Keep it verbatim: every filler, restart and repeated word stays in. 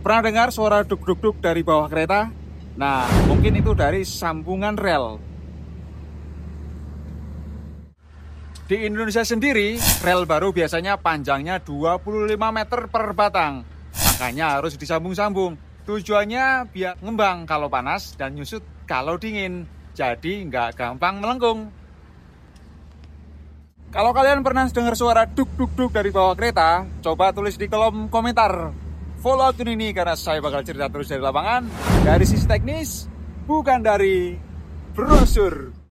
Pernah dengar suara duk-duk-duk dari bawah kereta? Nah, mungkin itu dari sambungan rel. Di Indonesia sendiri, rel baru biasanya panjangnya dua puluh lima meter per batang. Makanya harus disambung-sambung. Tujuannya biar ngembang kalau panas dan nyusut kalau dingin. Jadi nggak gampang melengkung. Kalau kalian pernah dengar suara duk-duk-duk dari bawah kereta, coba tulis di kolom komentar. Follow akun ini karena saya bakal cerita terus dari lapangan, dari sisi teknis, bukan dari brosur.